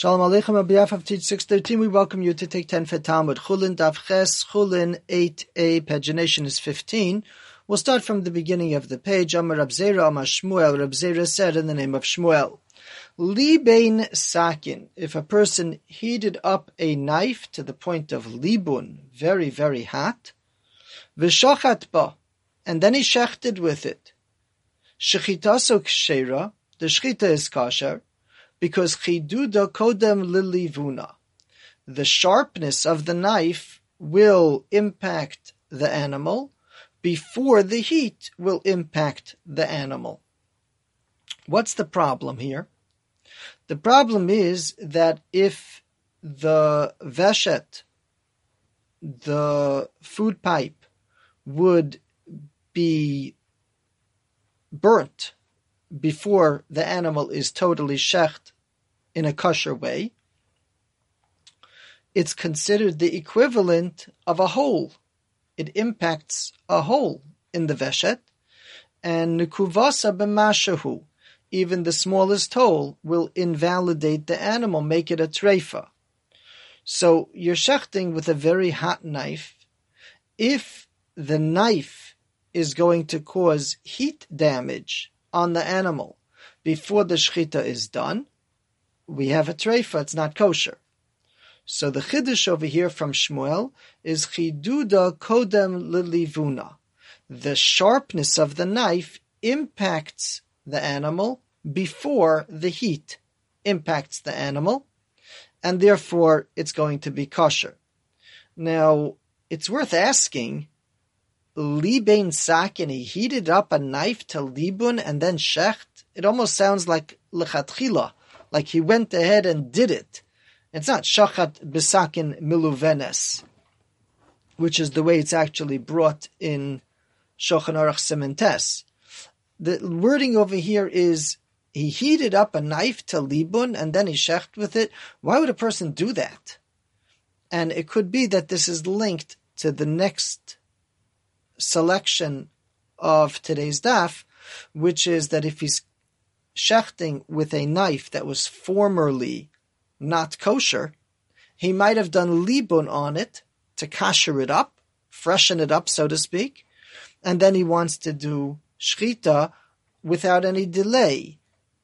Shalom Aleichem. On behalf of Teach 613, we welcome you to take 10 for Talmud. Chulin Daf Ches, Chulin 8a, pagination is 15. We'll start from the beginning of the page. Amar Rab Zera, Amar Shmuel. Rab Zera said in the name of Shmuel, Libein Sakin, if a person heated up a knife to the point of libun, very, very hot, v'shachat ba, and then he shechted with it, shechitaso kshera, the shechita is kosher, because chiduda kodem lilivuna, the sharpness of the knife will impact the animal before the heat will impact the animal. What's the problem here? The problem is that if the veshet, the food pipe, would be burnt before the animal is totally shecht in a kosher way, it's considered the equivalent of a hole. It impacts a hole in the veshet, and nikuvasa b'mashahu, even the smallest hole will invalidate the animal, make it a treifa. So you're shechting with a very hot knife. If the knife is going to cause heat damage on the animal before the shechita is done, we have a treifa, it's not kosher. So the chiddush over here from Shmuel is chiduda kodem lilivuna. The sharpness of the knife impacts the animal before the heat impacts the animal, and therefore it's going to be kosher. Now, it's worth asking, libein sakin, he heated up a knife to libun and then shecht? It almost sounds like lechatchila, like he went ahead and did it. It's not shachat besakin miluvenes, which is the way it's actually brought in Shulchan Aruch Siman Tes. The wording over here is he heated up a knife to libun and then he shecht with it. Why would a person do that? And it could be that this is linked to the next selection of today's daf, which is that if he's shechting with a knife that was formerly not kosher, he might have done libun on it to kasher it up, freshen it up, so to speak, and then he wants to do shchita without any delay.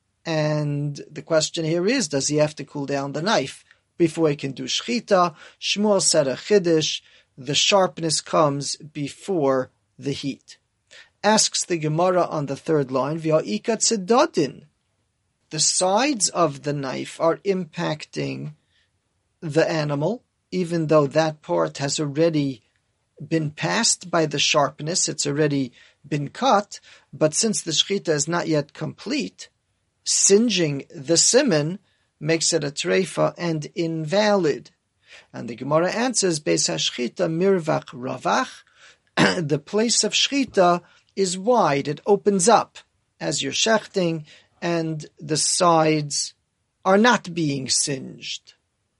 And the question here is, does he have to cool down the knife before he can do shchita? Shmuel said a chiddush, the sharpness comes before the heat. Asks the Gemara on the third line, V'ha'ika tzedadin, the sides of the knife are impacting the animal, even though that part has already been passed by the sharpness, it's already been cut, but since the shechita is not yet complete, singeing the siman makes it a treifa and invalid. And the Gemara answers, Beis hashchita mirvach ravach, the place of shechita is wide, it opens up as you're shechting, and the sides are not being singed.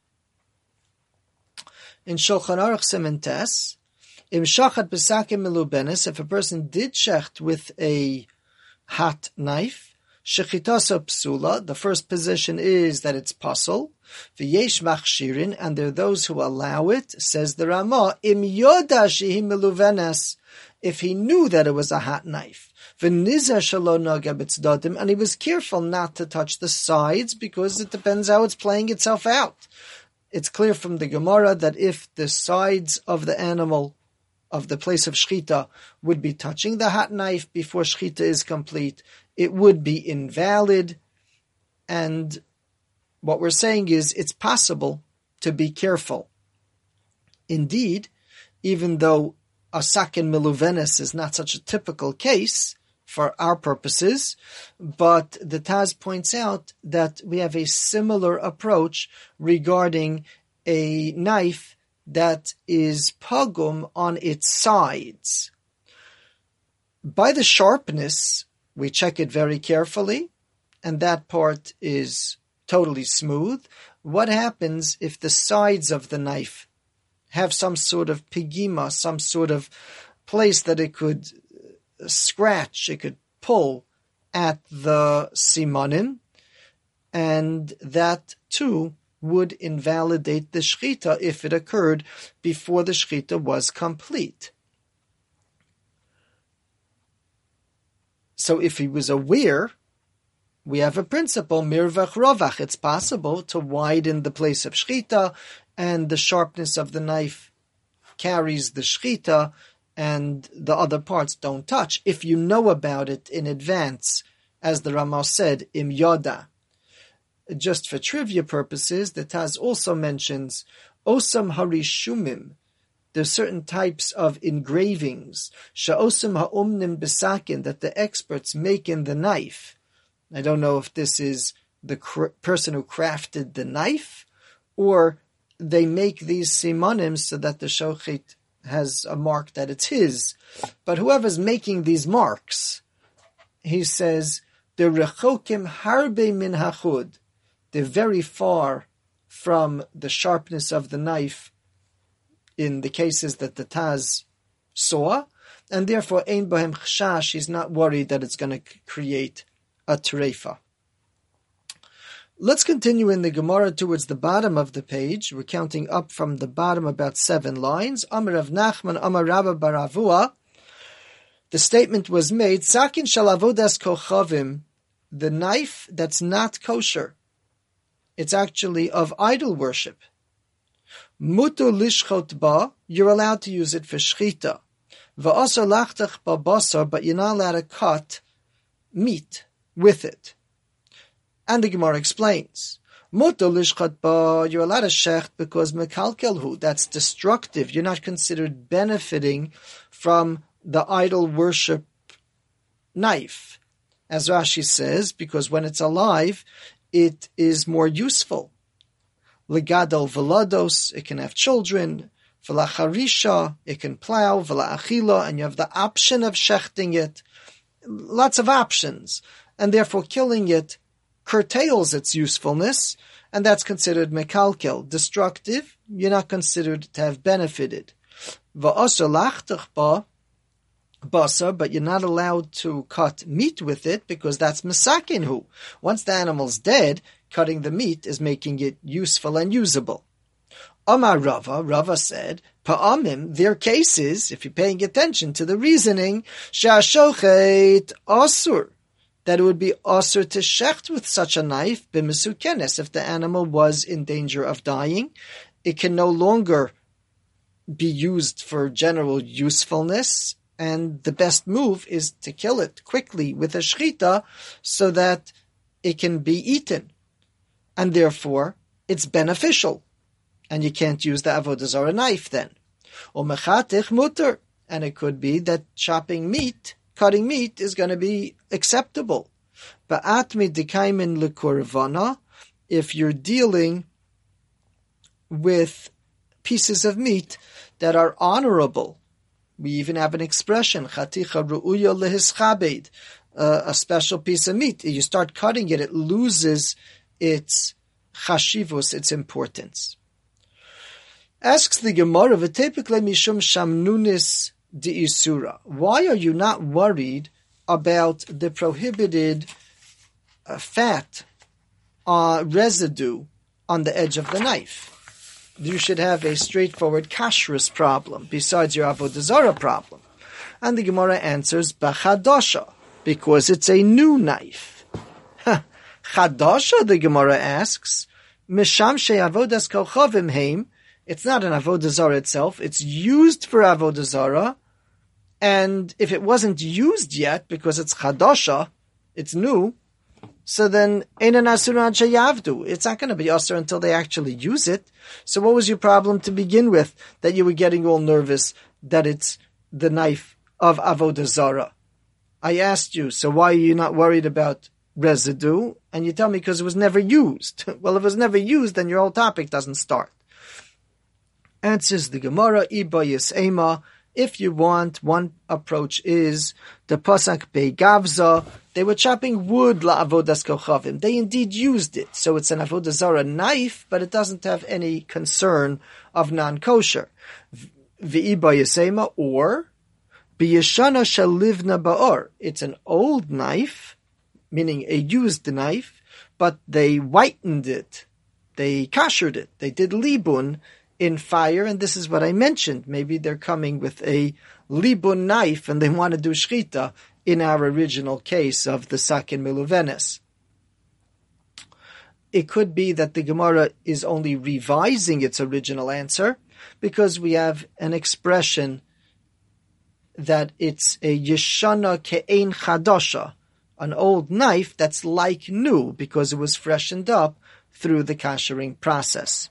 In Shulchan Aruch Siman Tes, im shachat besakim milubenis, if a person did shecht with a hot knife, shechitaso psula, the first position is that it's pasul, v'yesh machshirin, and there are those who allow it, says the Ramah, im yoda shehi miluvenes, if he knew that it was a hot knife, v'nizah shelo noga b'tzdadim, and he was careful not to touch the sides because it depends how it's playing itself out. It's clear from the Gemara that if the sides of the animal, of the place of shechita, would be touching the hot knife before shechita is complete, it would be invalid. And what we're saying is it's possible to be careful. Indeed, even though a sakin miluvenes is not such a typical case for our purposes, but the Taz points out that we have a similar approach regarding a knife that is pagum on its sides. By the sharpness, we check it very carefully, and that part is totally smooth. What happens if the sides of the knife have some sort of pigima, some sort of place that it could scratch, it could pull at the simanim, and that too would invalidate the shechita if it occurred before the shechita was complete. So if he was aware, we have a principle, mirvach rovach. It's possible to widen the place of shechita, and the sharpness of the knife carries the shechita, and the other parts don't touch. If you know about it in advance, as the Ramah said, im yoda. Just for trivia purposes, the Taz also mentions osam harishumim. There's certain types of engravings, sha'osam ha'umnim besakin, that the experts make in the knife. I don't know if this is the person who crafted the knife, or they make these simanim so that the shochit has a mark that it's his. But whoever's making these marks, he says, they're rechokim harbe min hachud. They're very far from the sharpness of the knife in the cases that the Taz saw, and therefore ein bohem chashash, he's not worried that it's going to create a terefa. Let's continue in the Gemara towards the bottom of the page. We're counting up from the bottom about 7 lines. Amar Rav Nachman, Amar Rabba bar Avua. The statement was made, Sakin shel avodas kochavim, the knife that's not kosher. It's actually of idol worship. Mutu lishchot ba, you're allowed to use it for shchita. Va'asar lachtach ba basar, but you're not allowed to cut meat with it. And the Gemara explains, Mutu lishchot ba, you're allowed to shecht because mekalkelhu, that's destructive. You're not considered benefiting from the idol worship knife. As Rashi says, because when it's alive, it is more useful. Legadol velados, it can have children. Velacharisha, it can plow. Velachila, and you have the option of shechting it. Lots of options. And therefore killing it curtails its usefulness, and that's considered mekalkel, destructive. You're not considered to have benefited. Va'asar lachtach ba, basar, but you're not allowed to cut meat with it because that's mesakinhu. Once the animal's dead, cutting the meat is making it useful and usable. Amar Rava said, Pa'amim, there are cases, if you're paying attention to the reasoning, sha'ashochet asur, that it would be asur to shecht with such a knife, b'mesukenes, if the animal was in danger of dying. It can no longer be used for general usefulness, and the best move is to kill it quickly with a shechita so that it can be eaten. And therefore, it's beneficial. And you can't use the avodah zarah knife then. Or mechatich mutter. And it could be that cutting meat is going to be acceptable. Ba'atmi dekaimin lekurvana, if you're dealing with pieces of meat that are honorable. We even have an expression, chaticha ru'uya lehischabed, a special piece of meat. You start cutting it, it loses its chashivus, its importance. Asks the Gemara, v'tepikle mishum shamnunis de'isura. Why are you not worried about the prohibited fat residue on the edge of the knife? You should have a straightforward kashrus problem besides your avodah zarah problem. And the Gemara answers, b'chadasha, because it's a new knife. Chadasha, the Gemara asks, misham she'avodas kochavim heim. It's not an avodah zarah itself. It's used for avodah zarah. And if it wasn't used yet, because it's chadasha, it's new, so then einan asuran sheyavdu. It's not going to be asur until they actually use it. So what was your problem to begin with, that you were getting all nervous that it's the knife of avodah zarah? I asked you, so why are you not worried about residue? And you tell me because it was never used. Well, if it was never used, then your whole topic doesn't start. Answers the Gemara, Iba Yis'ema. If you want, one approach is the Pasak Be'gavza. They were chopping wood la'avodas kochavim. They indeed used it. So it's an avodah zarah knife, but it doesn't have any concern of non-kosher. V'iba Yis'ema, or B'yeshana shalivna ba'or. It's an old knife, meaning a used knife, but they whitened it they kashered it. They did libun in fire, and this is what I mentioned. Maybe they're coming with a libun knife and they want to do shchita in our original case of the sakin miluvenes. It could be that the Gemara is only revising its original answer because we have an expression that it's a yeshana ke'ein chadasha, an old knife that's like new because it was freshened up through the kashering process.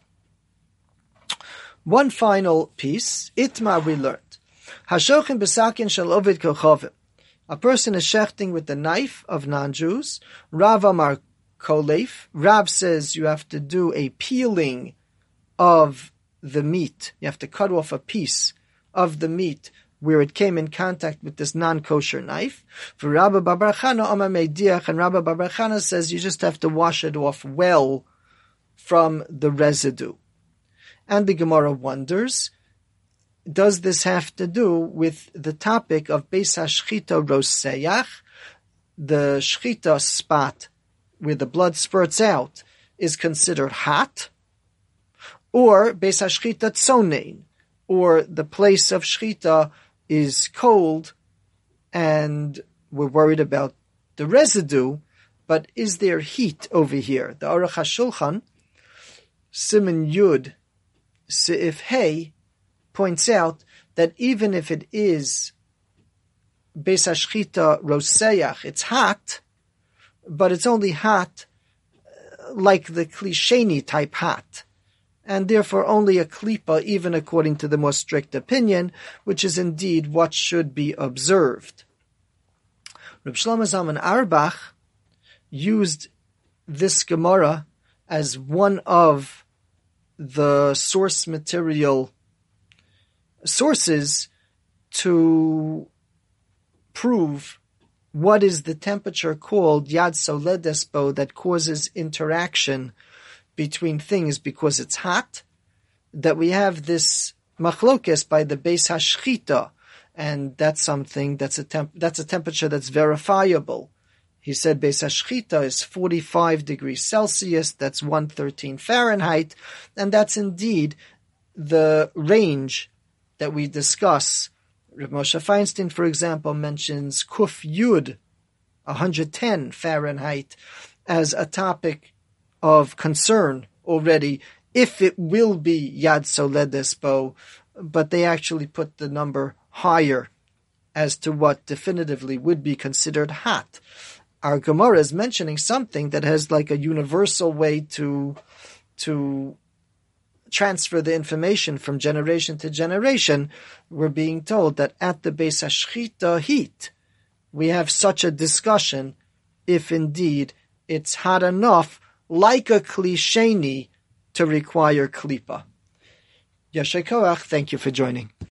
One final piece, Itmar we learned. Hashochin b'sakin shel ovid kochovim. A person is shechting with the knife of non-Jews. Rav Amar Kolef. Rav says you have to do a peeling of the meat. You have to cut off a piece of the meat where it came in contact with this non-kosher knife. For Rabbi Bar Chana Amar Meidiach, and Rabbi Bar Chana says you just have to wash it off well from the residue. And the Gemara wonders, does this have to do with the topic of Beis HaShchita Roseyach, the Shchita spot where the blood spurts out is considered hot, or Beis HaShchita Tzonein, or the place of Shchita is cold and we're worried about the residue, but is there heat over here? The Aruch HaShulchan, Siman Yud, Seif Hey, points out that even if it is Beis HaShchita Roseyach, it's hot, but it's only hot like the Klisheni type hot, and therefore only a klipa, even according to the more strict opinion, which is indeed what should be observed. Reb Shlomo Zalman Auerbach used this Gemara as one of the source material sources to prove what is the temperature called Yad Soledespo that causes interaction between things because it's hot, that we have this machlokes by the Beis HaShchita, and that's something that's a temperature that's verifiable. He said Beis HaShchita is 45 degrees Celsius, that's 113 Fahrenheit, and that's indeed the range that we discuss. Rav Moshe Feinstein, for example, mentions Kuf Yud, 110 Fahrenheit, as a topic of concern already, if it will be Yad Soledespo, but they actually put the number higher as to what definitively would be considered hot. Our Gemara is mentioning something that has like a universal way to transfer the information from generation to generation. We're being told that at the Beis HaShchita heat, we have such a discussion if indeed it's hot enough, like a klisheni, to require klipa. Yashay Koach, thank you for joining.